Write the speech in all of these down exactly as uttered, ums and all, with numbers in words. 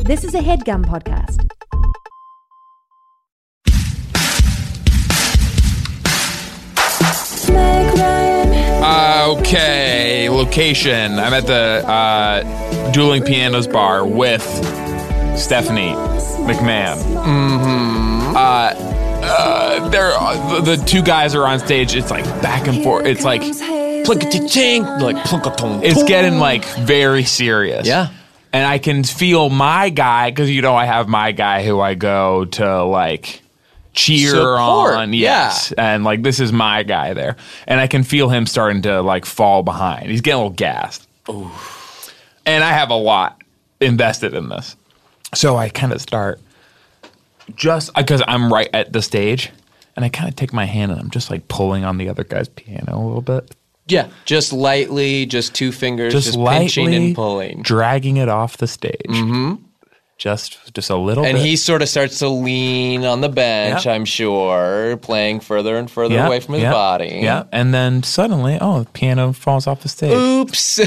This is a HeadGum podcast. Uh, okay, location. I'm at the uh, Dueling Pianos bar with Stephanie McMahon. Mm-hmm. Uh, uh, they're, uh, the, the two guys are on stage. It's like back and forth. It's like Plunk-a-ting, like plunk-a-tong. it's getting like very serious. Yeah. And I can feel my guy, because you know I have my guy who I go to like cheer Support, on. Yes. And like this is my guy there. And I can feel him starting to like fall behind. He's getting a little gassed. Ooh. And I have a lot invested in this. So I kind of start just because I'm right at the stage, and I kind of take my hand and I'm just like pulling on the other guy's piano a little bit. Yeah, just lightly, just two fingers, Just, just, lightly pinching and pulling. dragging it off the stage. Mm-hmm. Just, just a little And bit. he sort of starts to lean on the bench, Yeah. I'm sure, playing further and further Yeah, away from his yeah, body. Yeah, and then suddenly, oh, the piano falls off the stage. Oops.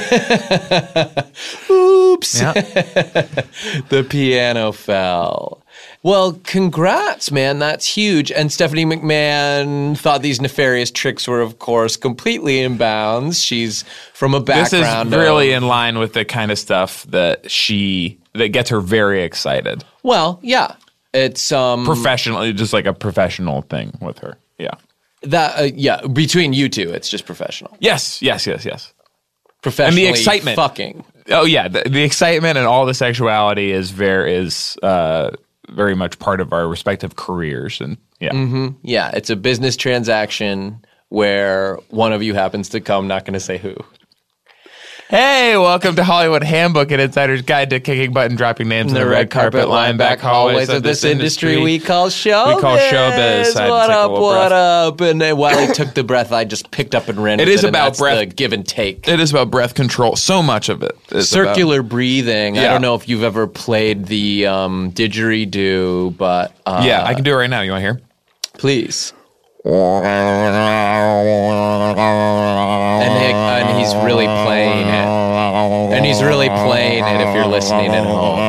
Oops. Yeah. The piano fell. Well, congrats, man. That's huge. And Stephanie McMahon thought these nefarious tricks were, of course, completely in bounds. She's from a This is background really of, in line with the kind of stuff that she, that gets her very excited. well, yeah. It's um Professionally, just like a professional thing with her. Yeah. that uh, yeah, between you two, it's just professional. Yes, yes, yes, yes. Professionally excitement. fucking. Oh yeah, the, the excitement and all the sexuality is very is uh, very much part of our respective careers, and yeah, Mm-hmm. Yeah, it's a business transaction where one of you happens to come, not going to say who. Hey, welcome to Hollywood Handbook, an insider's guide to kicking butt and dropping names in the red carpet, line back hallways of this industry. we call showbiz. We call showbiz. I had to What take a up, little what breath. up? And then while he took the breath, I just picked up and ran It with is it, and about that's breath. the give and take. It is about breath control. So much of it is Circular breathing. I Yeah. don't know if you've ever played the um, didgeridoo, but uh, about, yeah, I can do it right now. You want to hear? please. And, he, and he's really playing it. And he's really playing it if you're listening at home.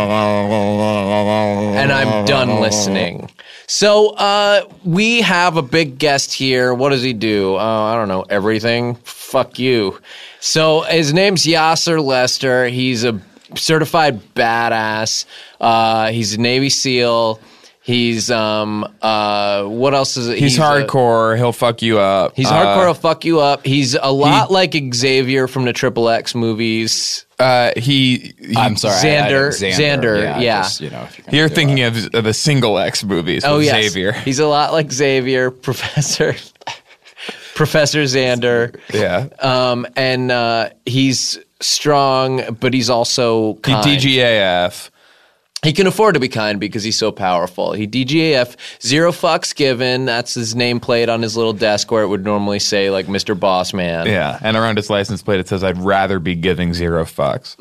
And I'm done listening. So uh, we have a big guest here. What does he do? Uh, I don't know. Everything. Fuck you. So his name's Yasser Lester. He's a certified badass. Uh, he's a Navy SEAL. He's um uh what else is it? He's, a- hardcore. He'll fuck you up. He's Uh, hardcore. He'll fuck you up. He's a lot like Xavier from the Triple X movies. Uh, he, he. I'm sorry. I- I Xander, didn't- Xander, yeah. just, you know, if you're gonna You're do thinking it. of, of the single X movies with Oh yes, Xavier. he's a lot like Xavier, Professor, Professor Xander. Yeah. Um, and uh, he's strong, but he's also He kind. D G A F. He can afford to be kind because he's so powerful. He D G A F, zero fucks given. That's his nameplate on his little desk where it would normally say like Mister Boss Man. Yeah, and around his license plate it says, "I'd rather be giving zero fucks."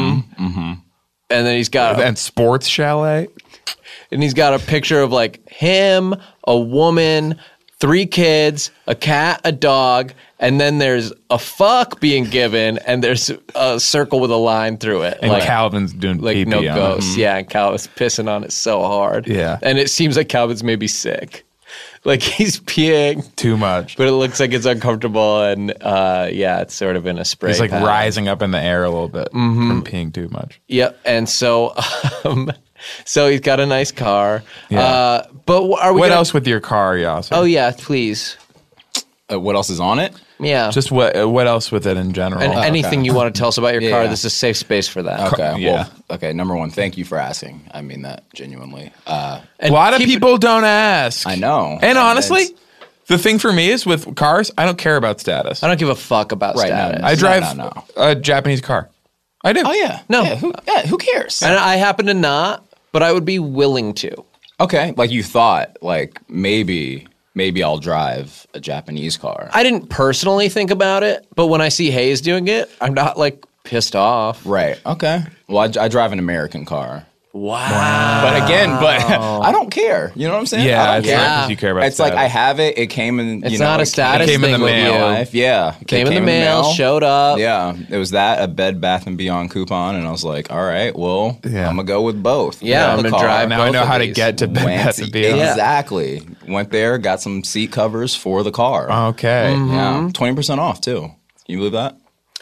And then he's got And sports chalet. and he's got a picture of like him, a woman, three kids, a cat, a dog, and then there's a fuck being given, and there's a circle with a line through it. And like, Calvin's doing like pee-pee no on it. ghosts. Yeah, and Calvin's pissing on it so hard. Yeah. And it seems like Calvin's maybe sick. Like he's peeing, Too much. but it looks like it's uncomfortable, and uh, yeah, it's sort of in a spray. He's like pattern. rising up in the air a little bit from peeing too much. Yep. And so, um, so he's got a nice car. Yeah. Uh, but are we? What gonna- else with your car, Yasser? Oh yeah, please. Uh, what else is on it? Yeah. Just what uh, what else with it in general? And anything you want to tell us about your Yeah, car, yeah. this is a safe space for that. Okay. yeah. Well, okay. Number one, thank you for asking. I mean that genuinely. Uh, a lot of keep it- people don't ask. I know. And And honestly, it's- the thing for me is with cars, I don't care about status. I don't give a fuck about Right, no, status. no. I drive no, no. a Japanese car. I do. oh yeah. No. Yeah, who, yeah. Who cares? And I happen to not, but I would be willing to. Okay. Like you thought. Like maybe. Maybe I'll drive a Japanese car. I didn't personally think about it, but when I see Hayes doing it, I'm not like pissed off. Right. Okay. Well, I, I drive an American car. Wow. But again, but I don't care. You know what I'm saying? Yeah, I don't it's care. not 'cause you care about It's like status. I have it. It came in. It's you know, not a it status came in thing the with mail. you. Life. Yeah, it Came in the mail, showed up. Yeah, it was that a Bed Bath and Beyond coupon, and I was like, all right, well, Yeah. I'm gonna go with both. Yeah, Got I'm the gonna car. drive Now I both know of how to these. get to Bed Went Bath and Beyond. exactly. Went there, got some seat covers for the car. Okay. Yeah, twenty percent off too. Can you believe that?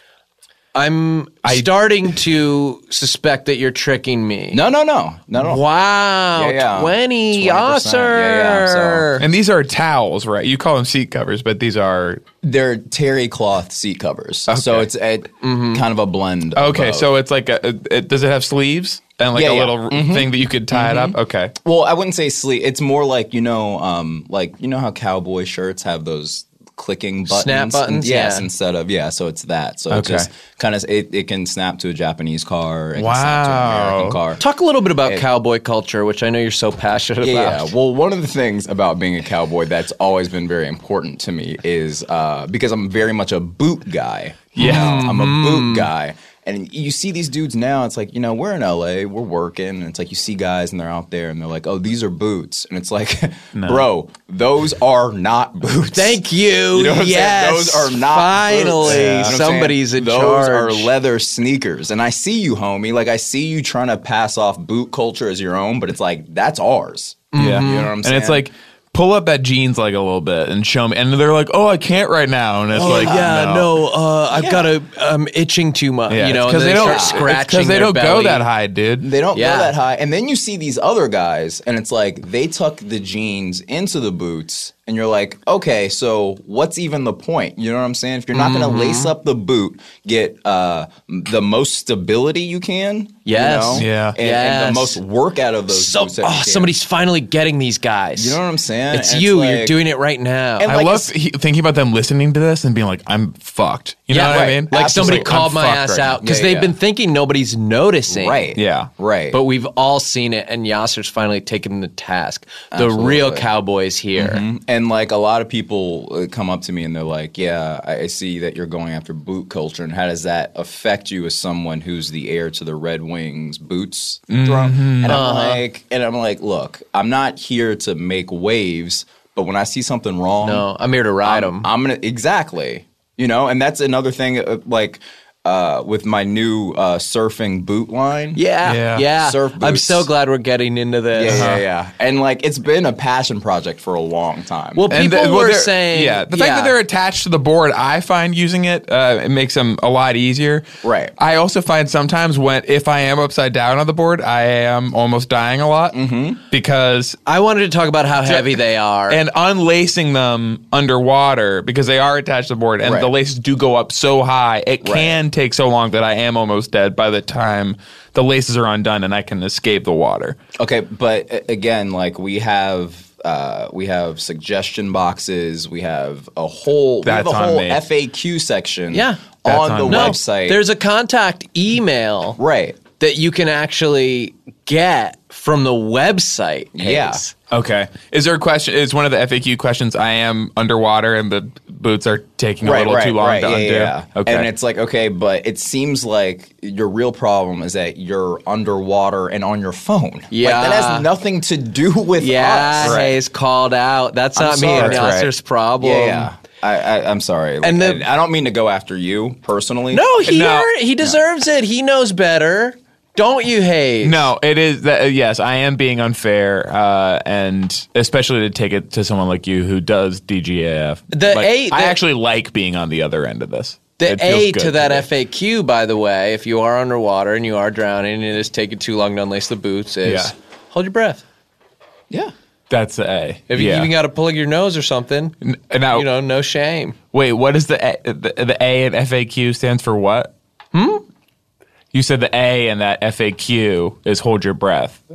I'm starting to suspect that you're tricking me. No, no, no, no, no. Wow. Yeah, yeah. twenty. twenty percent. Yeah, yeah, Awesome. And these are towels, right? You call them seat covers, but these are They're terry cloth seat covers, so Okay. it's a, kind of a blend. of okay. both. So it's like a, it, does it have sleeves and like Yeah, a yeah. little thing that you could tie it up? Okay. well, I wouldn't say sleeve. It's more like you know, um, like you know how cowboy shirts have those clicking buttons, Snap buttons? Yes, Yeah. instead of yeah. So it's that. So it Okay. just kind of it, it can snap to a Japanese car. It can Wow. snap to an American car. Talk a little bit about cowboy culture, which I know you're so passionate Yeah, about. yeah. Well, one of the things about being a cowboy that's always been very important to me is uh, because I'm very much a boot guy. Yeah. You know, I'm a boot guy. And you see these dudes now, it's like, you know, we're in L A, we're working, and it's like you see guys and they're out there and they're like, oh, these are boots. And it's like, bro, those are not boots. Thank you. You know what I'm yes. saying? Those are not Finally, boots. You know what I'm somebody's saying? in Those charge. are leather sneakers. And I see you, homie. Like, I see you trying to pass off boot culture as your own, but it's like, that's ours. Yeah. You know what I'm and saying? it's like, pull up that jeans like a little bit and show me. And they're like, oh, I can't right now. And it's like, yeah, no. no, uh, I've got a, I'm itching too much. Yeah, you know, because and they, then don't start scratching because they their don't go belly. that high, dude. They don't Yeah. go that high. And then you see these other guys, and it's like they tuck the jeans into the boots, and you're like, okay, so what's even the point? You know what I'm saying? If you're not going to lace up the boot, get uh, the most stability you can. Yes. You know? Yeah. And, and Yes. the most work out of those So, boots. that you oh, can. somebody's finally getting these guys. You know what I'm saying? It's And you. like- You're doing it right now. And I like love it's- he, thinking about them listening to this and being like, I'm fucked. You know yeah, what right. I mean? Like Just somebody I'm called my fucked ass right now. out because Yeah, they've yeah. been thinking nobody's noticing. Right. Yeah. Right. But we've all seen it, and Yasser's finally taken the task. The Absolutely. real cowboy's here. Mhm. And like a lot of people uh, come up to me and they're like, yeah, I I see that you're going after boot culture. And how does that affect you as someone who's the heir to the Red Wings boots throne? And I'm like, and I'm like, look, I'm not here to make waves, but when I see something wrong, No, I'm here to ride them. I'm gonna exactly, you know, and that's another thing. Uh, like uh, with my new uh, surfing boot line, Yeah, Yeah. yeah. Surf I'm boots. so glad we're getting into this. yeah, yeah, yeah. And like it's been a passion project for a long time. Well, And people the- well, were they're- saying, yeah, the fact yeah. that they're attached to the board, I find using it, uh, it makes them a lot easier. Right. I also find sometimes when if I am upside down on the board, I am almost dying a lot mm-hmm. because I wanted to talk about how heavy they are. and unlacing them underwater because they are attached to the board and Right. the laces do go up so high, it can take so long that I am almost dead by the time the laces are undone and I can escape the water. Okay, but uh, again, like we have uh, we have suggestion boxes, we have a whole we have That's a on whole me. F A Q section Yeah. That's on on the me. no, website. there's a contact email right. that you can actually get from the website. Yeah. Hayes. Okay. Is there a question? Is one of the F A Q questions I am underwater and the boots are taking a Right, little right, too long right. to yeah, undo? yeah. Okay. And it's like, okay, but it seems like your real problem is that you're underwater and on your phone. Yeah. Like, that has nothing to do with Yeah, us. Hayes called out. That's I'm not me sorry. and That's right. Yasser's problem. Yeah, yeah. I, I, I'm sorry. Like, And the- I, I don't mean to go after you personally. No, he No. earned- he deserves it. He knows better. Don't you, Hayes? No, it is that. Uh, yes, I am being unfair, uh, and especially to take it to someone like you who does D G A F. The Like, A- I the- actually like being on the other end of this. The It feels A good to that me. F A Q, by the way, if you are underwater and you are drowning and it is taking too long to unlace the boots, is Yeah. hold your breath. Yeah. That's the A. If you yeah. even got to plug your nose or something, N- now, you know, no shame. wait, what is the A, the, the A in F A Q stands for? What? Hmm. You said the A in that F A Q is hold your breath.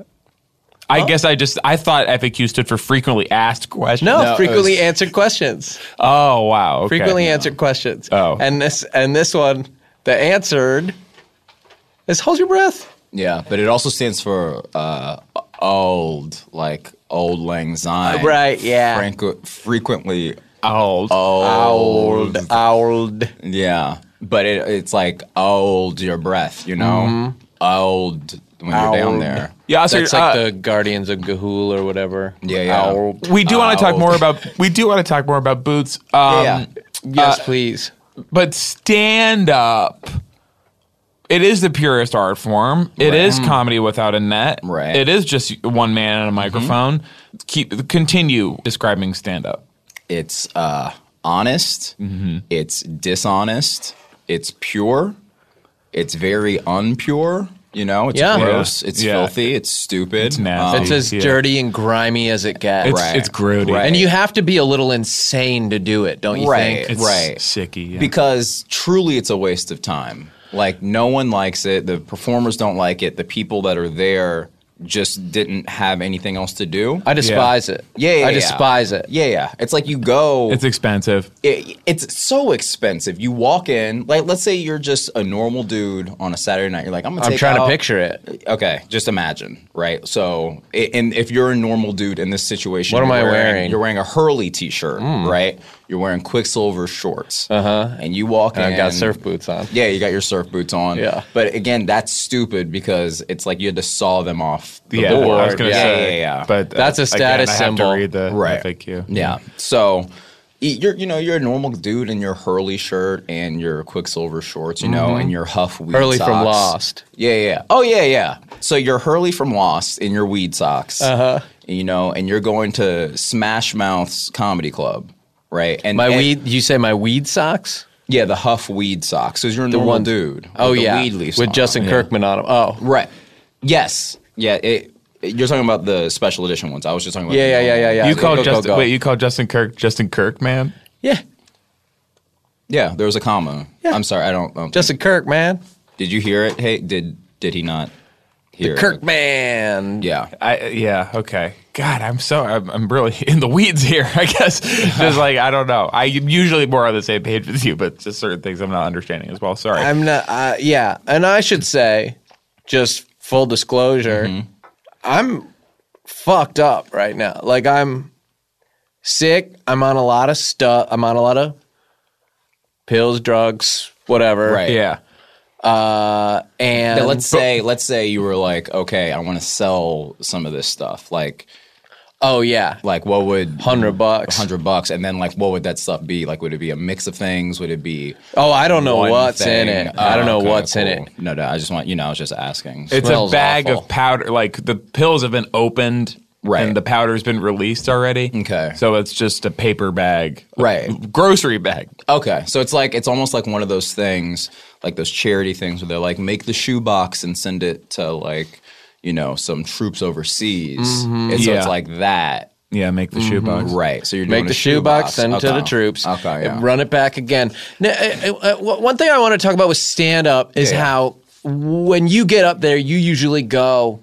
I guess I just I thought F A Q stood for frequently asked questions. No, No, it frequently was- answered questions. Oh wow. Okay. Frequently answered questions. Oh. and this and this one, the answered is hold your breath. Yeah, but it also stands for uh, old, like old lang syne. Right, yeah. Franqu- frequently Old. old. Old, old. Yeah, but it, it's like old your breath, you know? Mm-hmm. Old when you're down Old. there. Yeah, so, That's like uh, the Guardians of Gahul or whatever. Yeah, yeah. Owl. we do want to talk Ow. more about we do want to talk more about boots. Um, Yeah. Yes, please. But stand up, it is the purest art form. It is comedy without a net. Right. It is just one man and a microphone. Keep continue describing stand up. It's uh, honest. It's dishonest. It's pure. It's very unpure. You know, it's Yeah. gross. Yeah. It's Yeah. filthy. It's stupid. It's nasty. It's as yeah. dirty and grimy as it gets. It's Right. it's grody. Right. And you have to be a little insane to do it, don't you Right. think? It's Right. sicky. Yeah. Because truly it's a waste of time. Like, no one likes it. The performers don't like it. The people that are there just didn't have anything else to do. I despise it. Yeah, yeah, I yeah. despise it. Yeah, yeah. It's like you go. it's expensive. it, it's so expensive. You walk in, like, let's say you're just a normal dude on a Saturday night. You're like, I'm gonna I'm take trying out- to picture it. Okay, just imagine, right? So, i- and if you're a normal dude in this situation, What am you're I wearing? You're wearing a Hurley t-shirt, right? You're wearing Quicksilver shorts, Uh-huh. and you walk And in. I've got surf boots on. Yeah, you got your surf boots on. Yeah. But again, that's stupid because it's like you had to saw them off the Yeah, board. I was gonna yeah, say. yeah, yeah. But uh, That's a status again, I have symbol. to read the Right. F A Q. Yeah. So y- you're you know you're a normal dude in your Hurley shirt and your Quicksilver shorts, you know, and your Huff weed Hurley socks. from Lost. Yeah, yeah, yeah. Oh yeah, yeah. So you're Hurley from Lost in your weed socks. Uh-huh. You know, and you're going to Smash Mouth's comedy club, right? And My and- weed, you say my weed socks? Yeah, the Huff weed socks. Because you're a normal one- dude. Oh, with the yeah. weed leaves With on Justin them. Kirkman on them. Oh. Right. Yes. Yeah. It, you're talking about the special edition ones. I was just talking about. Yeah, the yeah, yeah, normal yeah, yeah. You ones. called Go, go, Justin. go. Wait, you called Justin Kirk Justin Kirk, man. Yeah. Yeah, there was a comma. Yeah. I'm sorry. I don't. I don't Justin Kirk, man. Did you hear it? Hey, did did he not hear it? Kirkman. Yeah. I yeah okay. God, I'm so I'm, I'm really in the weeds here. I guess just like I don't know. I'm usually more on the same page with you, but just certain things I'm not understanding as well. Sorry. I'm not, uh, yeah. And I should say, just full disclosure, Mm-hmm. I'm fucked up right now. Like, I'm sick. I'm on a lot of stuff. I'm on a lot of pills, drugs, whatever. Right. yeah. Uh, and Now, let's say let's say you were like, okay, I want to sell some of this stuff. Like, oh, yeah. like what would Hundred bucks. hundred bucks, and then like what would that stuff be? Like, would it be a mix of things? Would it be? Oh, I don't know one what's thing? in it. Oh, I don't know okay, what's in cool. it. No, no. I just want you know. I was just asking. It's a Smells bag awful. of powder. Like the pills have been opened, Right. and the powder's been released already. Okay. So it's just a paper bag, Right. Grocery bag. Okay, so it's like it's almost like one of those things, like those charity things where they're like, make the shoebox and send it to like, you know, some troops overseas. And so Yeah. it's like that, Yeah, make the shoebox. right? So you're doing Make the a shoebox, send it to Okay. the troops, Okay, yeah. and run it back again. Now, uh, uh, uh, one thing I want to talk about with stand up is Yeah, yeah. how when you get up there, you usually go,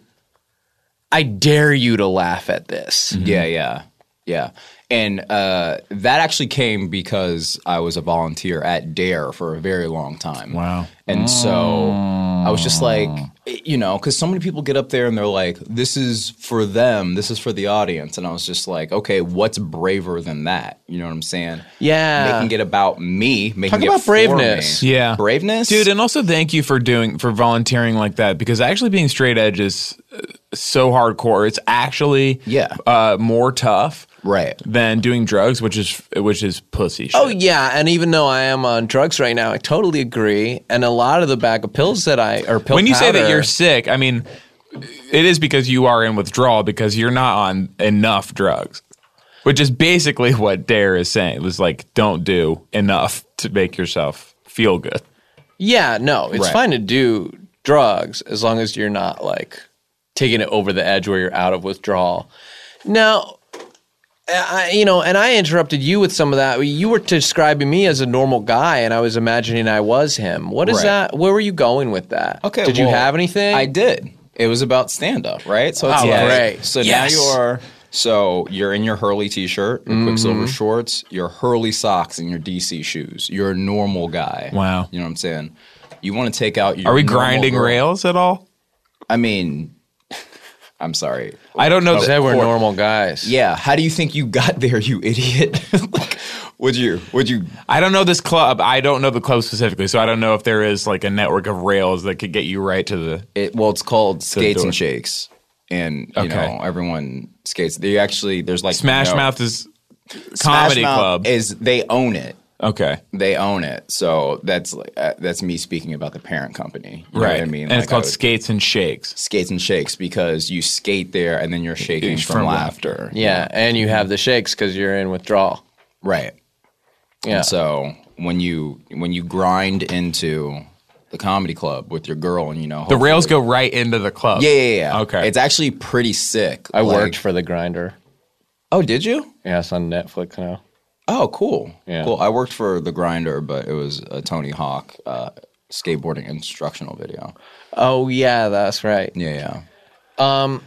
I dare you to laugh at this. Yeah, yeah, yeah. And uh, that actually came because I was a volunteer at Dare for a very long time. Wow. And so I was just like, you know, because so many people get up there and they're like, this is for them, this is for the audience. And I was just like, okay, what's braver than that? You know what I'm saying? Yeah. Making it about me, making Talk it about for braveness. me. Yeah. Braveness? Dude, and also thank you for doing for volunteering like that because actually being straight edge is uh, so hardcore. It's actually Yeah. uh, more tough Right. than doing drugs, which is which is pussy shit. Oh yeah, and even though I am on drugs right now, I totally agree. And a lot of the bag of pills that I or pill when you say that powder- you're sick, I mean it is because you are in withdrawal because you're not on enough drugs. Which is basically what Dare is saying. It was like don't do enough to make yourself feel good. yeah, no, it's Right. fine to do drugs as long as you're not like taking it over the edge where you're out of withdrawal. Now, I, you know, and I interrupted you with some of that. You were describing me as a normal guy, and I was imagining I was him. What is Right. that? Where were you going with that? Okay. Did you well, have anything? I did. It was about stand up, right? So it's Oh, like, great. So Yes. now you are. So you're in your Hurley t-shirt, your Mm-hmm. Quicksilver shorts, your Hurley socks, and your D C shoes. You're a normal guy. Wow. You know what I'm saying? You want to take out your. Are we normal grinding girl- rails at all? I mean, I'm sorry. I don't know. You that- said we're normal guys. Yeah. How do you think you got there, you idiot? like, would you? Would you? I don't know this club. I don't know the club specifically, so I don't know if there is like a network of rails that could get you right to the. It, well, it's called Skates door. and Shakes. and you Okay. know everyone skates. They actually there's like Smash no, Mouth is Smash comedy Mouth club. is they own it. Okay. They own it. So that's like uh, that's me speaking about the parent company. You know Right. what I mean? And it's Like, called I would- Skates and Shakes. Skates and Shakes because you skate there and then you're shaking from, From laughter. Yeah, and you have the shakes because you're in withdrawal. Right. Yeah. And so when you when you grind into the comedy club with your girl and you know The rails hopefully- go right into the club. Yeah, yeah, yeah. Okay. It's actually pretty sick. I Like- worked for the Grinder. Oh, did you? Yeah, it's on Netflix now. Oh, cool. Yeah. Cool. I worked for the Grinder, but it was a Tony Hawk uh, skateboarding instructional video. Oh yeah, that's right. Yeah, yeah.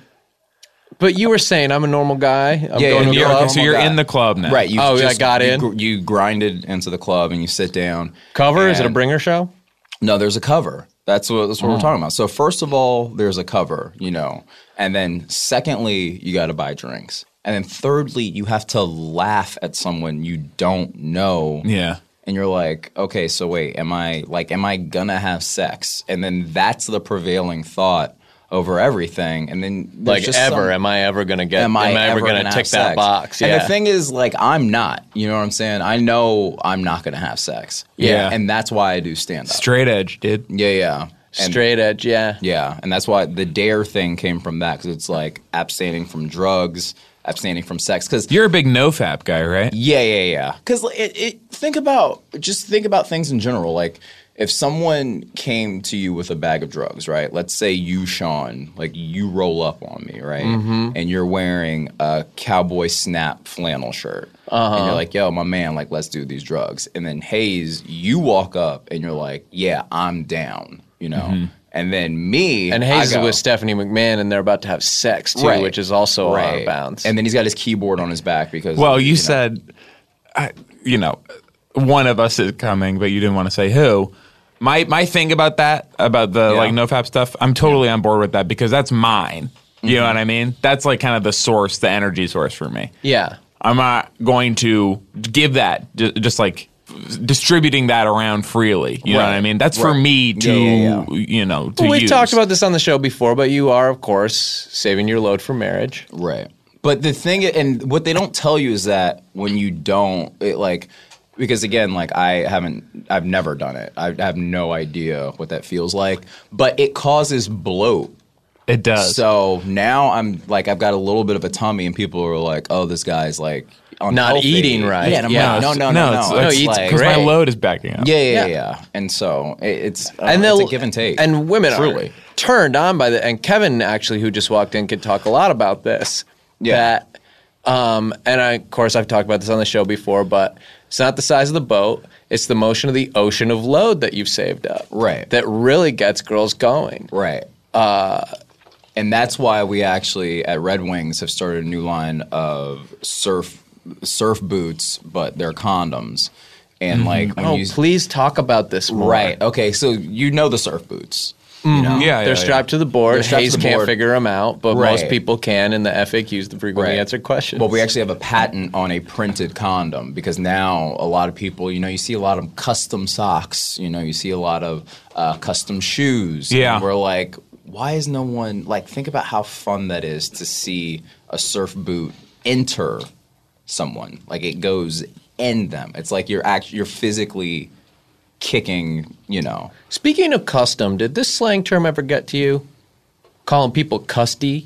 But you were saying I'm a normal guy. I'm Yeah, going yeah, to And a you're, club. okay, so you're guy. in the club now. Right. You Oh, yeah, I just- got you in? gr- You grinded into the club and you sit down. Cover? Is it a and- bringer show? No, there's a cover. That's what that's what Mm. we're talking about. So first of all, there's a cover, you know, and then secondly, you got to buy drinks, and then thirdly, you have to laugh at someone you don't know. Yeah. And you're like, okay, so wait, am I like, am I gonna have sex? And then that's the prevailing thought over everything. And then there's Like just ever? some- am I ever gonna get? am I, ever gonna gonna tick have that sex? box? And Yeah. the thing is, like, I'm not. You know what I'm saying? I know I'm not gonna have sex. Yeah. And that's why I do stand up. Straight edge, dude. Yeah, yeah. And- Straight edge, yeah. yeah, and that's why the dare thing came from that because it's like abstaining from drugs, abstaining from sex. Because You're a big nofap guy, right? yeah, yeah, yeah. Because it, it, think about just think about things in general. Like if someone came to you with a bag of drugs, right? Let's say you, Sean, like you roll up on me, right? And you're wearing a cowboy snap flannel shirt. And you're like, yo, my man, like, let's do these drugs. And then Hayes, you walk up and you're like, yeah, I'm down, you know? And then me. And I Hayes is go, with Stephanie McMahon, and they're about to have sex too, Right. which is also out right. of bounds. And then he's got his keyboard on his back because. Well, you, know, said, I, you know, one of us is coming, but you didn't want to say who. My my thing about that, about the Yeah. like nofap stuff, I'm totally on board with that because that's mine. You know what I mean? That's like kind of the source, the energy source for me. yeah. I'm not going to give that j- just like distributing that around freely. You know what I Right. mean? That's for Right. me to, Yeah, yeah, you know, to Well, we've use. talked about this on the show before, but you are, of course, saving your load for marriage. Right. But the thing, and what they don't tell you is that when you don't, it like, because again, like I haven't, I've never done it. I have no idea what that feels like, but it causes bloat. It does. So now I'm like, I've got a little bit of a tummy, and people are like, "Oh, this guy's like unhealthy. eating right. Yeah, and I'm Yeah. like, no, no, no, no. it's, No, it's, he eats because my great. load is backing up. Yeah, yeah, Yeah. yeah, yeah. And so it, it's uh, and it's they'll a give and take. And women truly. are turned on by the. And Kevin, actually, who just walked in, could talk a lot about this. Yeah. That, um, and I, of course, I've talked about this on the show before, but it's not the size of the boat; it's the motion of the ocean of load that you've saved up. Right. That really gets girls going. Right. Uh, and that's why we actually at Red Wings have started a new line of surf surf boots, but they're condoms. And like when Oh, you please talk about this more. right, okay, so you know the surf boots, you know? Yeah, They're yeah, strapped to the board. They're strapped to Hayes the can't board. figure them out, but Right. most people can in the F A Qs, the frequently Right. answered questions. Well, we actually have a patent on a printed condom because now a lot of people, you know, you see a lot of custom socks, you know, you see a lot of uh, custom shoes. Yeah. And we're like, why is no one, like, think about how fun that is to see a surf boot enter someone. Like, it goes in them. It's like you're act- you're physically kicking, you know. Speaking of custom, did this slang term ever get to you? Calling people custy?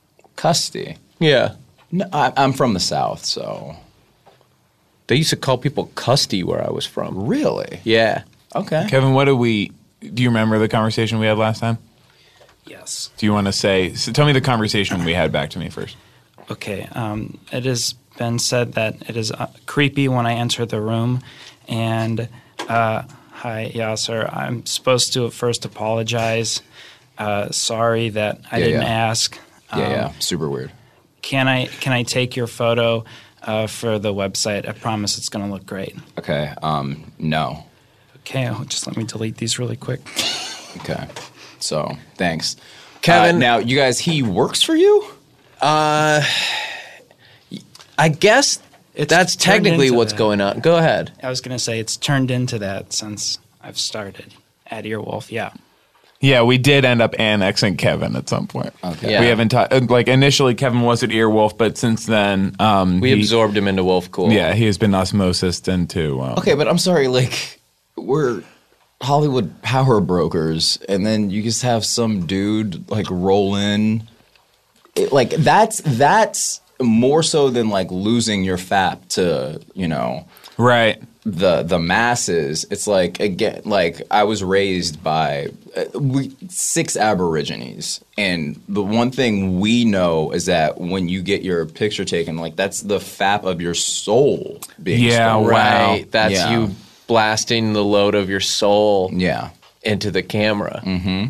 Custy. Yeah. No, I, I'm from the South, so. They used to call people custy where I was from. Really? Yeah. Okay. Kevin, what do we? Do you remember the conversation we had last time? Yes. Do you want to say? So tell me the conversation we had back to me first. Okay. Um, it has been said that it is uh, creepy when I enter the room. And uh, hi, Yasser. I'm supposed to first apologize. Uh, sorry that I Yeah, didn't yeah. ask. Yeah, Um, yeah. Super weird. Can I can I take your photo uh, for the website? I promise it's going to look great. Okay. Um, no. Okay. oh, Just let me delete these really quick. Okay. So, thanks. Kevin- Uh, now, you guys, he works for you? Uh, I guess It's that's turned technically into what's that. going on. Go ahead. I was going to say it's turned into that since I've started at Earwolf. Yeah. Yeah, we did end up annexing Kevin at some point. Okay. Yeah. We haven't ta- like initially Kevin was at Earwolf, but since then um, We he, absorbed him into Wolf Cool. Yeah, he has been osmosis into. Um, Okay, but I'm sorry, like we're Hollywood power brokers, and then you just have some dude like roll in. It, like that's that's more so than like losing your F A P to you know right. the the masses. It's like again, like I was raised by uh, we six Aborigines, and the one thing we know is that when you get your picture taken, like that's the F A P of your soul being Yeah, stolen. wow. Right. That's Yeah. you blasting the load of your soul Yeah. into the camera.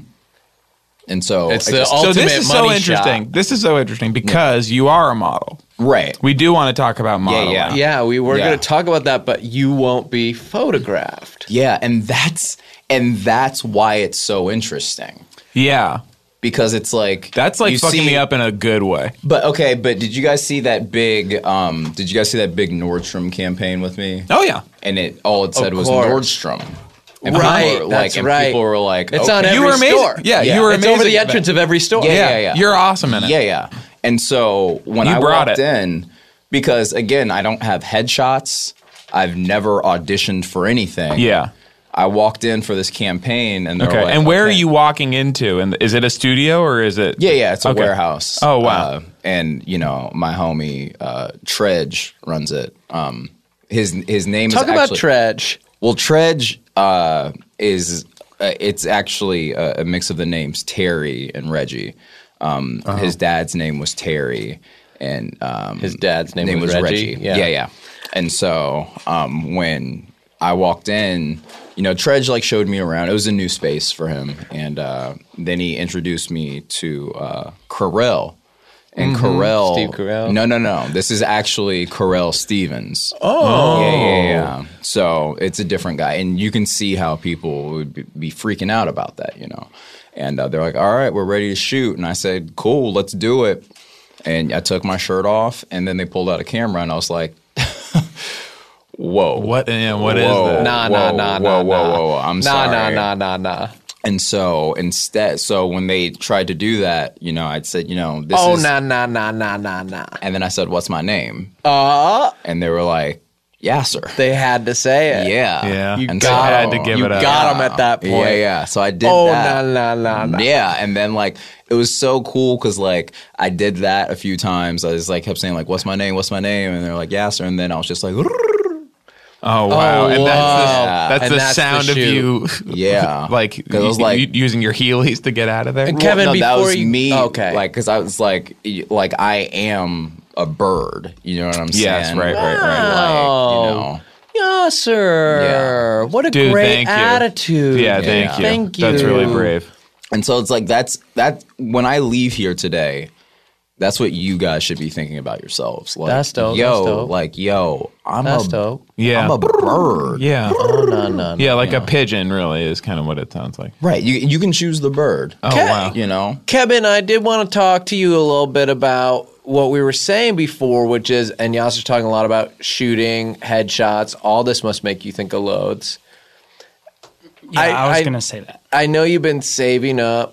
And so It's I the just- ultimate So this is so money interesting. shot. This is so interesting because you are a model. right. We do want to talk about modeling. yeah. Yeah, we were Yeah. going to talk about that, but you won't be photographed. Yeah, and that's and that's why it's so interesting Yeah. because it's like That's like you fucking see- me up in a good way. But okay, but did you guys see that big? Um, did you guys see that big Nordstrom campaign with me? Oh yeah. And it all it said Of was course. Nordstrom. And Right, people were like, that's and right. people were like, It's okay. on every You were amazing. store. Yeah, Yeah. you were It's amazing. over the at that. entrance of every store. Yeah, Yeah, yeah, yeah. You're awesome in it. Yeah, yeah. And so when You I brought walked it. in, because again, I don't have headshots. I've never auditioned for anything. Yeah. I walked in for this campaign, and they're Okay. like, and where okay. are you walking into? And is it a studio or is it? Yeah, yeah, it's a Okay. warehouse. Oh, wow. Uh, and you know, my homie uh, Tredge runs it. Um, his his name Talk is about actually, Tredge. Well, Tredge uh, is uh, it's actually a, a mix of the names Terry and Reggie. Um, Uh-huh. His dad's name was Terry, and um, His dad's name was Reggie? Yeah. Yeah, yeah. And so um, when I walked in, you know, Tredge like showed me around. It was a new space for him, and uh, then he introduced me to uh, Carell. And Carell, Steve Carell? No, no, no. This is actually Carell Stevens. Oh, yeah, yeah, yeah. So it's a different guy, and you can see how people would be, be freaking out about that, you know. And uh, they're like, "All right, we're ready to shoot." And I said, "Cool, let's do it." And I took my shirt off, and then they pulled out a camera, and I was like, "Whoa, What? Yeah, what is whoa, that? Nah, whoa, nah, nah, whoa, nah, whoa, nah. whoa, whoa, I'm nah, sorry." Nah, nah, nah, nah. And so instead, so when they tried to do that, you know, I'd said, you know, this Oh, is, nah, nah, nah, nah, nah, nah. and then I said, "What's my name?" Uh, And they were like, "Yasser." they had to say it. Yeah, Yeah. You And got so- had to give you it up. got him at that point. Yeah, yeah. So I did Oh, that. nah, nah, nah, nah. Yeah, and then like it was so cool because like I did that a few times. I was like kept saying like, "What's my name? What's my name?" And they're like, "Yasser." And then I was just like, Oh wow! Oh, and that's wow. the, that's And the that's the sound of shoot. you, "Yeah," like, because I was u- like. u- using your Heelys to get out of there. And Well, Kevin, no, that before was you- me. Okay. Like, because I was like, y- like I am a bird. You know what I'm saying? Yes, right, right, right. Wow. Like, you know. Yeah, sir. Yeah. What a Dude, great thank you. attitude. Yeah, thank Yeah. you. Thank you. That's really brave. And so it's like that's that. When I leave here today, that's what you guys should be thinking about yourselves. Like, That's dope, Yo, that's dope. like, yo, I'm That's a, dope. Yeah, I'm a bird. yeah, Oh, no, no, no. yeah. Like a pigeon, really, is kind of what it sounds like. Right. You you can choose the bird. Oh Okay. wow! You know. Kevin, I did want to talk to you a little bit about what we were saying before, which is, and Yasser's talking a lot about shooting, headshots. All this must make you think of loads. Yeah, I- I, was I- gonna say that. I know you've been saving up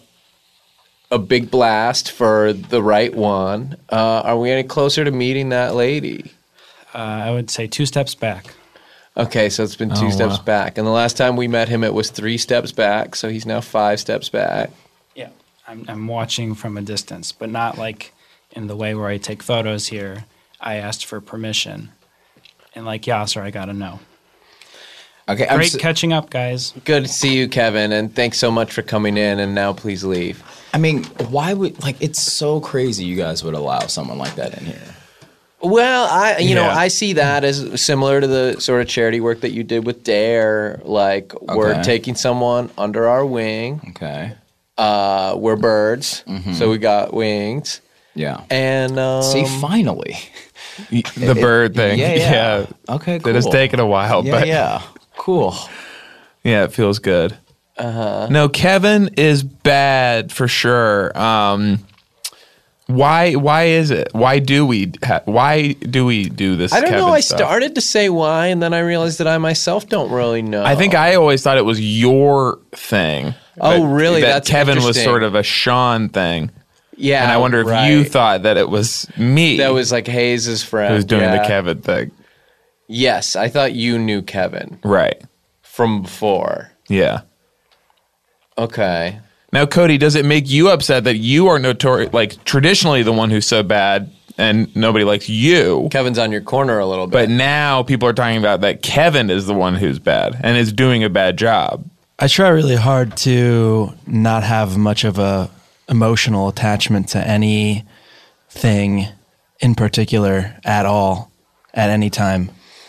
a big blast for the right one. Uh, are we any closer to meeting that lady? Uh, I would say two steps back. Okay, so it's been two Oh, steps wow. back. And the last time we met him, it was three steps back. So he's now five steps back. Yeah, I'm, I'm watching from a distance, but not like in the way where I take photos here. I asked for permission, and like Yasser, I gotta know. Okay. I'm Great s- catching up, guys. Good to see you, Kevin. And thanks so much for coming in. And now please leave. I mean, why would like it's so crazy you guys would allow someone like that in here? Well, I you know Yeah. I see that as similar to the sort of charity work that you did with Dare. Like we're Okay. taking someone under our wing. Okay. Uh, we're birds, so we got wings. Yeah. And um, See, finally. The bird thing. Yeah, yeah. yeah. Okay, cool. It has taken a while, Yeah, but yeah. Cool. yeah, it feels good. Uh-huh. No, Kevin is bad for sure. Um, why? Why is it? Why do we? Ha- why do we do this? I don't Kevin know. I stuff? started to say why, and then I realized that I myself don't really know. I think I always thought it was your thing. Oh, But really? That That's Kevin was interesting. sort of a Sean thing. Yeah, And I wonder if right. you thought that it was me that was like Hayes' friend who was doing yeah. the Kevin thing. Yes, I thought you knew Kevin Right. from before. Yeah. Okay. Now, Cody, does it make you upset that you are notorious, like traditionally the one who's so bad and nobody likes you? Kevin's on your corner a little bit. But now people are talking about that Kevin is the one who's bad and is doing a bad job. I try really hard to not have much of a emotional attachment to anything in particular at all at any time.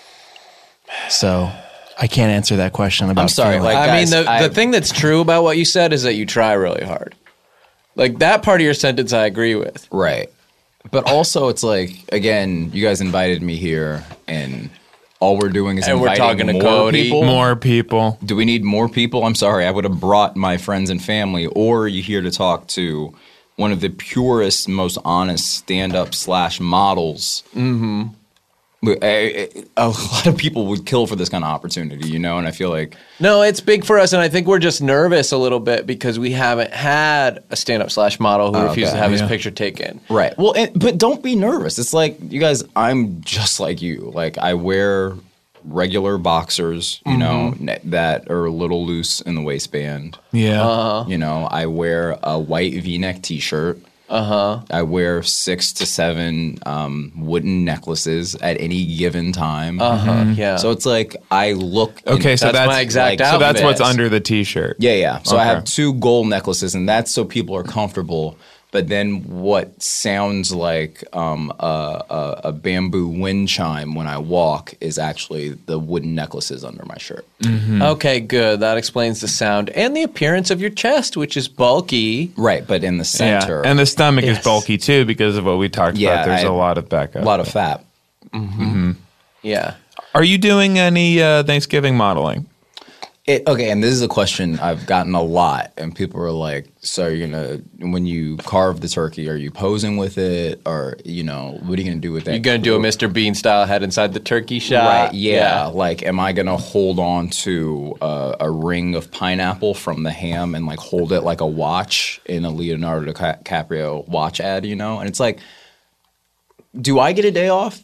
So I can't answer that question about I'm sorry, feeling. like- I guys, mean, the, I- the thing that's true about what you said is that you try really hard. Like that part of your sentence I agree with. Right. But also, it's like, again, you guys invited me here, and all we're doing is And we're inviting talking to more Cody. people. More people. Do we need more people? I'm sorry. I would have brought my friends and family, or are you here to talk to one of the purest, most honest stand-up slash models? Mm-hmm. A, a lot of people would kill for this kind of opportunity, you know, and I feel like No, it's big for us, and I think we're just nervous a little bit because we haven't had a stand-up slash model who Oh, refused okay. to have his Yeah. picture taken. right. Well, and, but don't be nervous. It's like, you guys, I'm just like you. Like, I wear regular boxers, you know, ne- that are a little loose in the waistband. Yeah. Uh-huh. You know, I wear a white V-neck T-shirt. Uh-huh. I wear six to seven um, wooden necklaces at any given time. Uh-huh. Yeah. So it's like I look. Okay, so That's that's my exact like, so that's outfit. what's under the T-shirt. Yeah, yeah. So I Okay. have two gold necklaces, and that's so people are comfortable. But then what sounds like um, a, a, a bamboo wind chime when I walk is actually the wooden necklaces under my shirt. Okay, good. That explains the sound and the appearance of your chest, which is bulky. Right, but in the Yeah. center, And the stomach is Yes. bulky too because of what we talked Yeah, about. There's I- a lot of backup. a lot of fat. Yeah. Are you doing any uh, Thanksgiving modeling? It, okay, and this is a question I've gotten a lot, and people are like, "So you're gonna, when you carve the turkey, are you posing with it, or you know, what are you gonna do with that? You're going to do a Mister Bean style head inside the turkey shot? Right? Yeah. Like, am I gonna hold on to uh, a ring of pineapple from the ham and like hold it like a watch in a Leonardo DiCaprio watch ad? You know, and it's like, do I get a day off?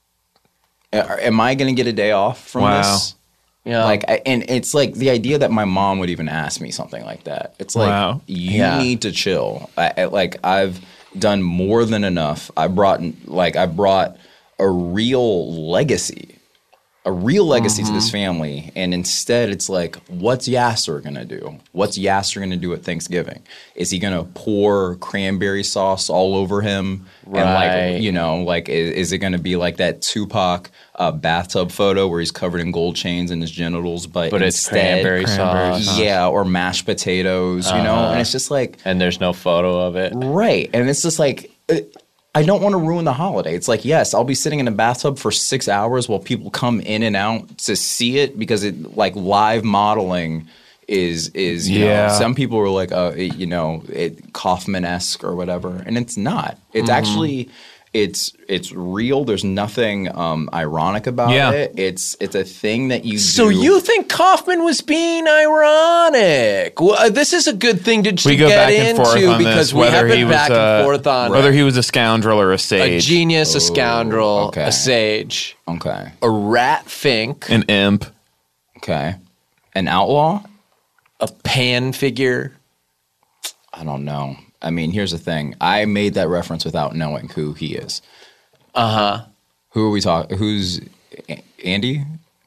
A- Am I gonna get a day off from Wow. this? Yeah. Like, I, and it's like the idea that my mom would even ask me something like that. It's like, Wow. you Yeah. need to chill. I, I, like, I've done more than enough. I brought, like, I brought a real legacy, a real legacy to this family. And instead, it's like, what's Yasser gonna do? What's Yasser gonna do at Thanksgiving? Is he gonna pour cranberry sauce all over him? And Right. like, you know, like, is, is it gonna be like that Tupac uh, bathtub photo where he's covered in gold chains in his genitals, but, But it's instead, cranberry, Cranberry sauce. yeah, or mashed potatoes, you know? And it's just like, And there's no photo of it. right. And it's just like, uh, I don't want to ruin the holiday. It's like, yes, I'll be sitting in a bathtub for six hours while people come in and out to see it because it, like, live modeling is, is you Yeah. know, some people are like, uh, it, you know, it Kaufman-esque or whatever. And it's not. It's actually, it's it's real. There's nothing um, ironic about Yeah. it. It's it's a thing that you So do. you think Kaufman was being ironic? Well, uh, this is a good thing to, to We go get back and into forth on because this, we whether have been he was back uh, and forth on whether he was a scoundrel or a a sage, genius, a scoundrel, okay. a sage, Okay. a rat fink, an imp. Okay. An outlaw? a pan figure. I don't know. I mean, here's the thing. I made that reference without knowing who he is. Uh huh. Who are we talking? Who's A- Andy?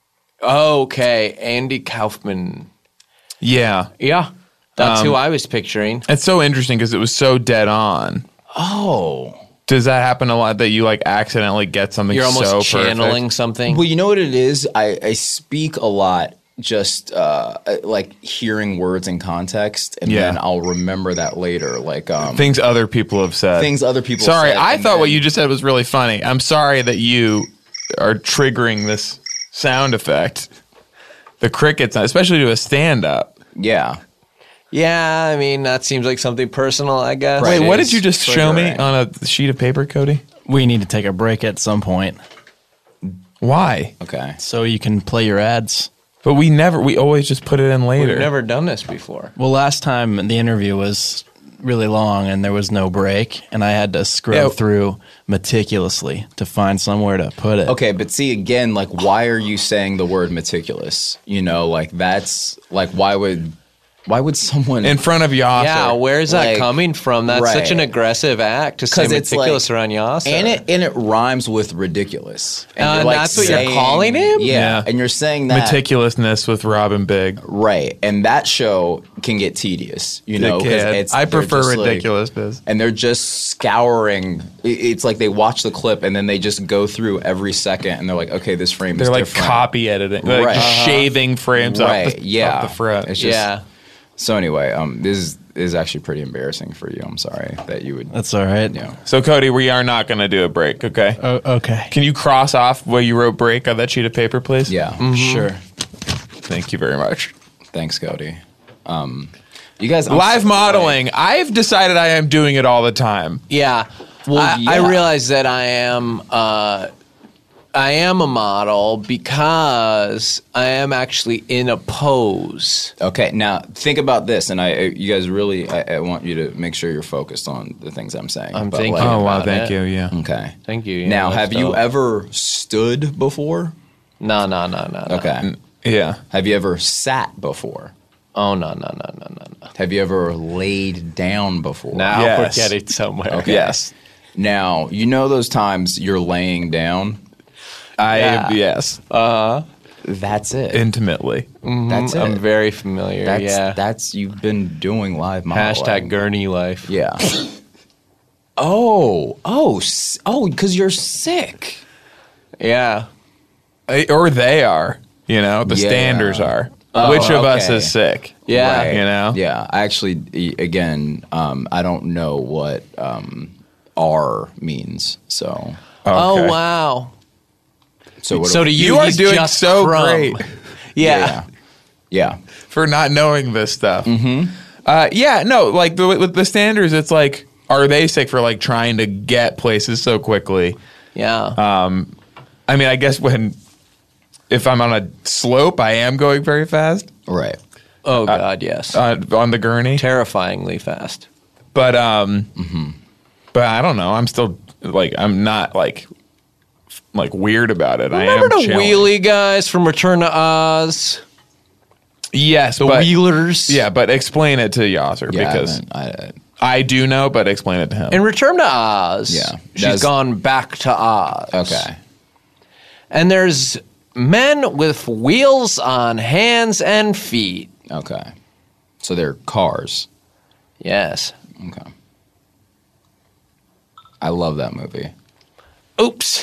Okay, Andy Kaufman. Yeah, Yeah, that's who I was picturing. it's so interesting because it was so dead on. Oh. Does that happen a lot that you like accidentally get something You're almost so channeling perfect? something. Well, you know what it is? I, I speak a lot just uh, like hearing words in context, and Yeah. then I'll remember that later. Like um, Things other people have said. things other people Sorry, said, I and thought what then- you just said was really funny. I'm sorry that you are triggering this sound effect. The crickets, especially to a stand-up. Yeah. yeah, I mean that seems like something personal, I guess. Wait, Right, what it did you is just show me triggering. on a sheet of paper, Cody? We need to take a break at some point Why? Okay. so you can play your ads. But we never, we always just put it in later. We've never done this before. Well, last time the interview was really long and there was no break, and I had to scroll Yeah. through meticulously to find somewhere to put it. Okay, but see again, like, why are you saying the word meticulous? You know, like that's like why would why would someone in front of Yasser. Yeah, where's that Like, coming from? That's right. such an aggressive act to say 'Cause it's meticulous like- around Yasser. and it and it rhymes with ridiculous. Uh, you're, and that's what you're calling him? Yeah, Yeah. and you're saying that Meticulousness with Robin Big. right, and that show can get tedious. You know, 'cause Dickhead. it's I they're prefer just, like- ridiculous, Biz. and they're just scouring. it- It's like they watch the clip and then they just go through every second and they're like, okay, this frame They're is like different. copy editing, like Right. just Uh-huh. shaving frames Right, off, the, yeah. off the front. It's just- yeah. So anyway, um, this is, is actually pretty embarrassing for you. I'm sorry that you would. That's all right. You know. So, Cody, we are not going to do a break, okay? Oh, okay. Can you cross off where you wrote break on that sheet of paper, please? Yeah. Sure. Thank you very much. Thanks, Cody. Um, you guys I'm Live so- modeling. I've decided I am doing it all the time. Yeah. Well, I, yeah. I realize that I am uh, I am a model because I am actually in a pose. Okay, now think about this, and I, I- you guys really, I, I want you to make sure you're focused on the things I'm saying. I'm But, thinking. like- Oh, wow. about Thank it. you. Yeah. Okay. Thank you. Yeah, Now, that's have you dope. ever stood before? No, no, no, no, no. Okay. Yeah. Have you ever sat before? Oh, no, no, no, no, no, no. Have you ever laid down before? Now Yes. we're getting somewhere. Okay. Yes. Now, you know those times you're laying down? I Yeah. yes. That's it. Intimately. That's it. I'm very familiar. that's, yeah. that's, you've been doing live modeling. Hashtag gurney life. Yeah. oh, oh, s- oh, because you're sick. Yeah. Uh, Or they are. You know, the Yeah. standards are. Oh, Which of us okay. is sick? Yeah. Right. You know? Yeah, I actually, e- again, um, I don't know what um, R means. So, Oh, Okay. wow. so what So to you, You are he's doing just so crumb. great Yeah. yeah, yeah, for not knowing this stuff. Mm-hmm. Uh, yeah, no, like the, with the standards, it's like, are they sick for like trying to get places so quickly? Yeah. I mean, I guess when, if I'm on a slope, I am going very fast right. oh, God, yes. uh, on the gurney. Terrifyingly fast. But um, Mm-hmm. but I don't know. I'm still like I'm not like f- like weird about it. I am Remember the chilling. wheelie guys from Return to Oz? Yes, The but wheelers? yeah, but explain it to Yasser Yeah, because I, I, I do know, but explain it to him. In Return to Oz, Yeah. she's That's- gone back to Oz. okay. And there's men with wheels on hands and feet. Okay. So they're cars. Yes. Okay. I love that movie. Oops.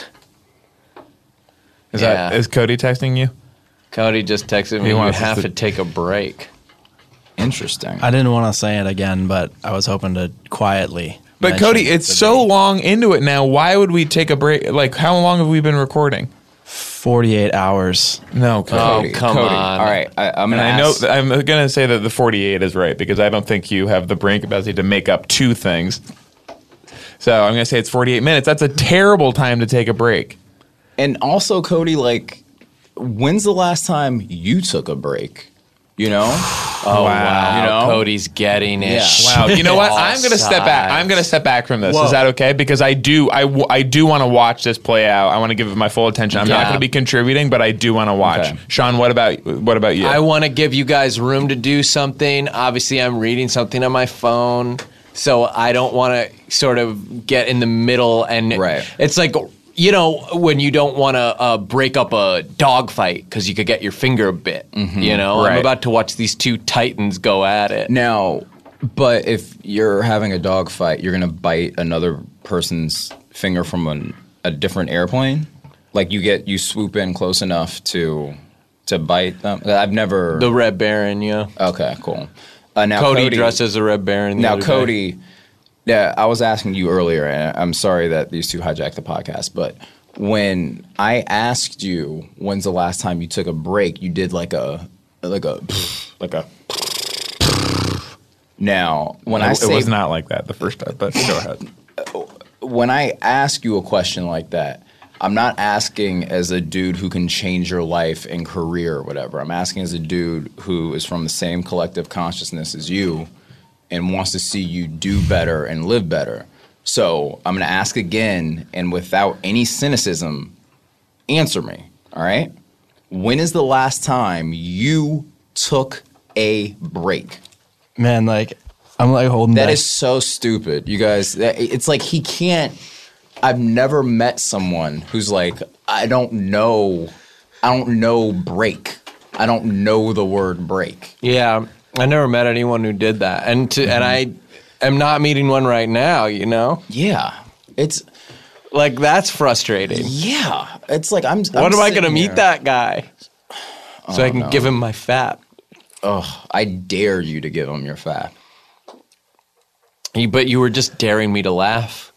is yeah. that is Cody texting you? Cody just texted me, He you wants us have to- to take a break. Interesting. I didn't want to say it again, but I was hoping to quietly. But mention Cody, it's the so date. long into it now. Why would we take a break? Like, how long have we been recording? forty-eight hours. No, Cody. Oh, come Cody. on. All right. I, I'm And gonna. I know ask, th- I'm going to say that the forty-eight is right because I don't think you have the brain capacity to make up two things. So I'm going to say it's forty-eight minutes. That's a terrible time to take a break. and also, Cody, like, when's the last time you took a break? You know? Oh, wow. You know? Cody's getting it. Yeah. Wow. You know what? I'm going to step back. I'm going to step back from this. Is that okay? Because I do I, w- I do want to watch this play out. I want to give it my full attention. I'm not Yeah. going to be contributing, but I do want to watch. Okay. Sean, what about what about you? I want to give you guys room to do something. Obviously, I'm reading something on my phone, so I don't want to sort of get in the middle. And Right. it's like, you know, when you don't want to uh, break up a dog fight because you could get your finger bit. You know, Right. I'm about to watch these two titans go at it. Now, but if you're having a dog fight, you're gonna bite another person's finger from an, a different airplane. Like you get you swoop in close enough to to bite them. I've never. The Red Baron, yeah. okay, cool. Uh, now Cody, Cody dressed as a Red Baron. the Now, other day. Cody, yeah, I was asking you earlier, and I'm sorry that these two hijacked the podcast, but when I asked you when's the last time you took a break, you did like a like a like a. Now, when I it say was not like that the first time, but go ahead. when I ask you a question like that, I'm not asking as a dude who can change your life and career or whatever. I'm asking as a dude who is from the same collective consciousness as you and wants to see you do better and live better. So I'm going to ask again, and without any cynicism, answer me, all right? When is the last time you took a break? Man, like, I'm like holding That back. is so stupid, you guys. That- It's like he can't. I've never met someone who's like, I don't know, I don't know break. I don't know the word break. Yeah, I never met anyone who did that, and to, and I am not meeting one right now. You know, Yeah, it's like that's frustrating. yeah, it's like I'm. What am I going to meet that guy so I can no. give him my fat? Ugh, I dare you to give him your fat. You- But you were just daring me to laugh.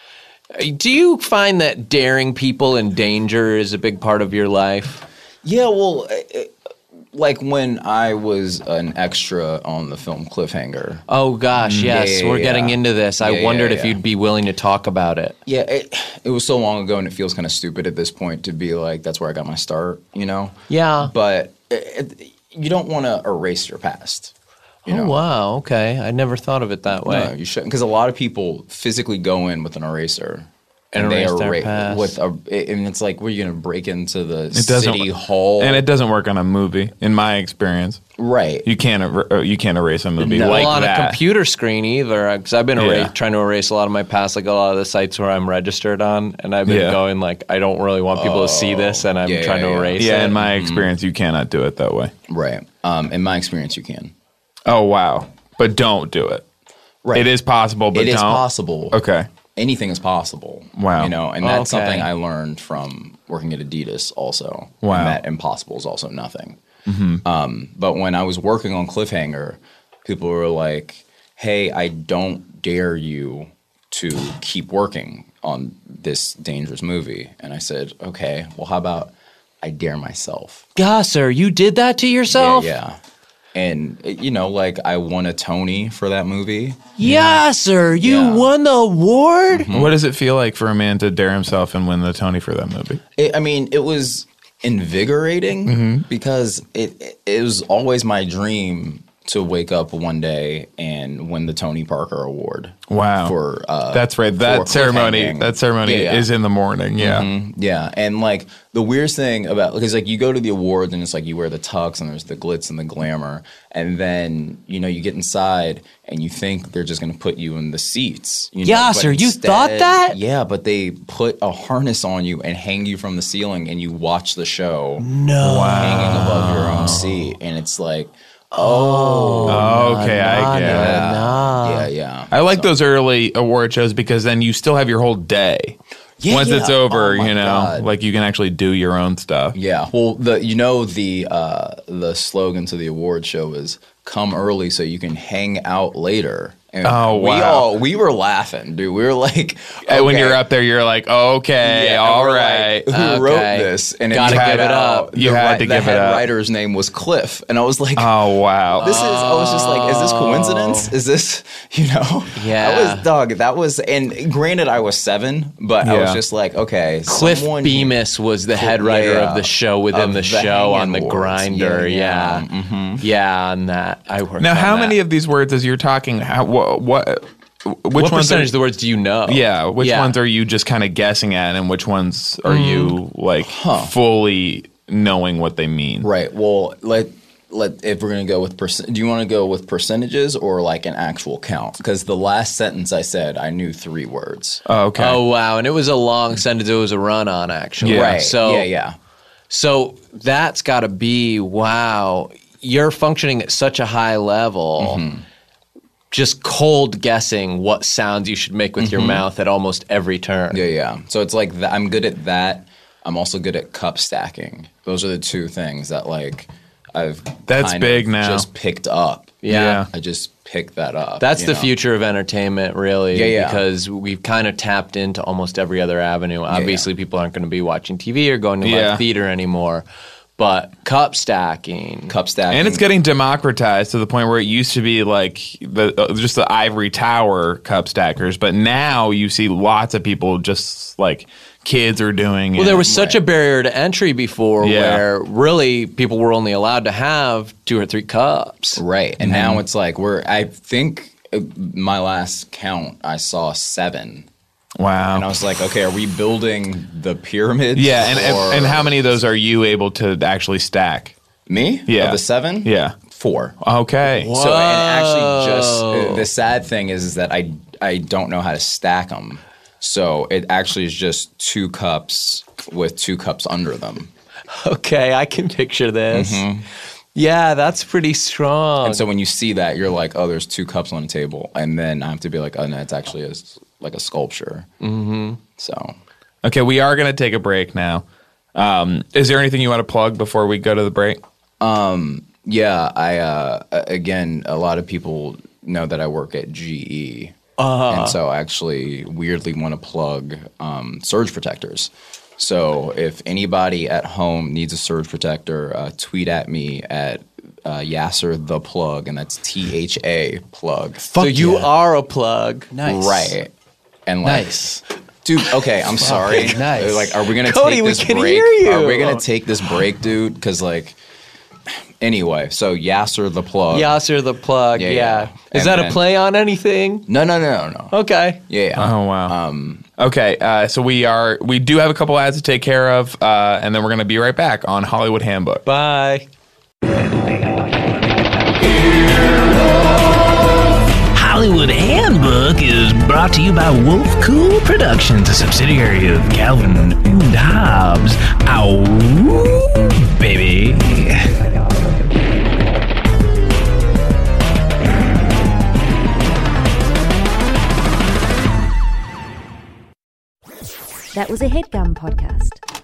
Do you find that daring people in danger is a big part of your life? Yeah, well, uh, uh, like when I was an extra on the film Cliffhanger. Oh gosh, yes, yeah, we're yeah, getting yeah. into this. I Yeah, yeah, wondered if yeah. you'd be willing to talk about it. Yeah, it, it was so long ago, and it feels kind of stupid at this point to be like, that's where I got my start, you know? Yeah. But it, it, you don't want to erase your past. You Oh know? wow, okay. I never thought of it that way. No, you shouldn't, because a lot of people physically go in with an eraser. And And they erase their erase past. with a, and it's like, were you gonna break into the It doesn't, city hall? and it doesn't work on a movie, in my experience. right? You can't er- uh, you can't erase a movie No. like well, on that. a computer screen either, because I've been Yeah. erase, trying to erase a lot of my past, like a lot of the sites where I'm registered on, and I've been Yeah. going like, I don't really want people to see this, and I'm yeah, trying yeah, to yeah. erase Yeah, it. in my experience, you cannot do it that way. Right. Um, in my experience, you can. Oh wow, but don't do it. Right. It is possible, but It don't. is possible. Okay. Anything is possible. Wow. You know, and that's Okay. something I learned from working at Adidas also. Wow. And that impossible is also nothing. Um, but when I was working on Cliffhanger, people were like, hey, I don't dare you to keep working on this dangerous movie. And I said, okay, well, how about I dare myself? Gasser, you did that to yourself? Yeah, yeah. And, you know, like I won a Tony for that movie. Gasser, you Yeah. won the award? What does it feel like for a man to dare himself and win the Tony for that movie? It, I mean, it was invigorating Mm-hmm. because it, it it was always my dream to wake up one day and win the Tony Parker Award. Wow. For uh, That's right. for That ceremony. cliffhanging. That ceremony Yeah, yeah. is in the morning. Yeah. Mhm. Yeah, and like the weirdest thing about because like you go to the awards and it's like you wear the tux and there's the glitz and the glamour, and then you know you get inside and you think they're just going to put you in the seats. You know, Yeah, but sir, you thought instead- that? Yeah, but they put a harness on you and hang you from the ceiling, and you watch the show No. hanging above your own seat, and it's like, oh, Okay, I get it. yeah, yeah. I like those early award shows because then you still have your whole day. Yeah, Once yeah. it's over, Oh my you know, God. like you can actually do your own stuff. Yeah. Well, the you know the uh, the slogan to the award show is "Come early so you can hang out later." And Oh, we wow. all we were laughing, dude. We were like, And when okay. you're up there, you're like, okay, Yeah, and all we're right. like, who Okay. wrote this? And Gotta it give had it out- up. the You had ri- to the give it head up. writer's name was Cliff, and I was like, oh, wow. This is. I was just like, is this coincidence? Is this, you know? Yeah. That was dog. That was. And granted, I was seven, but I was Yeah. just like, okay. Cliff someone- Bemis was the head writer yeah, of the show within of the, the show on Hanging the Awards. grinder. Yeah, Yeah, yeah. yeah, on that. I worked. Now, on how that. many of these words, as you're talking, how, what, what, which what ones percentage are, of the words do you know? yeah, which Yeah. ones are you just kind of guessing at, and which ones are you like fully knowing what they mean? Right. Well, let let if we're gonna go with percent. Do you want to go with percentages or like an actual count? Because the last sentence I said, I knew three words. Oh, okay. Oh wow, and it was a long sentence. It was a run on actually. Yeah. Right. So yeah, yeah. So that's got to be wow. You're functioning at such a high level. Mm-hmm. Just cold guessing what sounds you should make with your mouth at almost every turn. Mm-hmm. Yeah, yeah. So it's like th- I'm good at that. I'm also good at cup stacking. Those are the two things that like I've That's kind big of now. just picked up. Yeah. I just picked that up. That's you the know? future of entertainment, really, Yeah, yeah. because we've kind of tapped into almost every other avenue. Obviously, people aren't going to be watching T V or going to Yeah. live theater anymore. but cup stacking. Cup stacking. And it's getting democratized to the point where it used to be like the uh, just the ivory tower cup stackers, but now you see lots of people just like kids are doing Well, it. there was such a barrier to entry before Yeah. where really people were only allowed to have two or three cups. Right. And now it's like we're, I think uh, my last count, I saw seven. Wow. And I was like, okay, are we building the pyramids? yeah, and, and or- and how many of those are you able to actually stack? Me? Yeah. Of the seven? Yeah. Four. Okay. So, and actually just, uh, the sad thing is, is that I, I don't know how to stack them. So it actually is just two cups with two cups under them. Okay, I can picture this. Yeah, that's pretty strong. And so when you see that, you're like, oh, there's two cups on the table. And then I have to be like, oh, no, it's actually a, like a sculpture. Mm-hmm. So. Okay, we are going to take a break now. Um, is there anything you want to plug before we go to the break? Yeah, I uh, again, a lot of people know that I work at G E, Uh-huh. and so I actually weirdly want to plug um, surge protectors. So if anybody at home needs a surge protector, uh, tweet at me at uh, Yasser the Plug, and that's T H A plug. so you yeah. are a plug. Nice. Right, and like, Nice. dude. Okay, I'm sorry. Nice. Like, are we gonna Cody, take we this can break? hear you. Are we gonna take this break, dude? Because like. Anyway, so Yasser the Plug. Yasser the plug. Yeah, Yeah. yeah. Is And that a then- play on anything? No, no, no, no, no. Okay. Yeah, yeah. Oh wow. Um, okay, uh, so we are we do have a couple ads to take care of, uh, and then we're going to be right back on Hollywood Handbook. Bye. Hollywood Handbook is brought to you by Wolf Cool Productions, a subsidiary of Calvin and Hobbes. Ow, baby. That was a HeadGum podcast.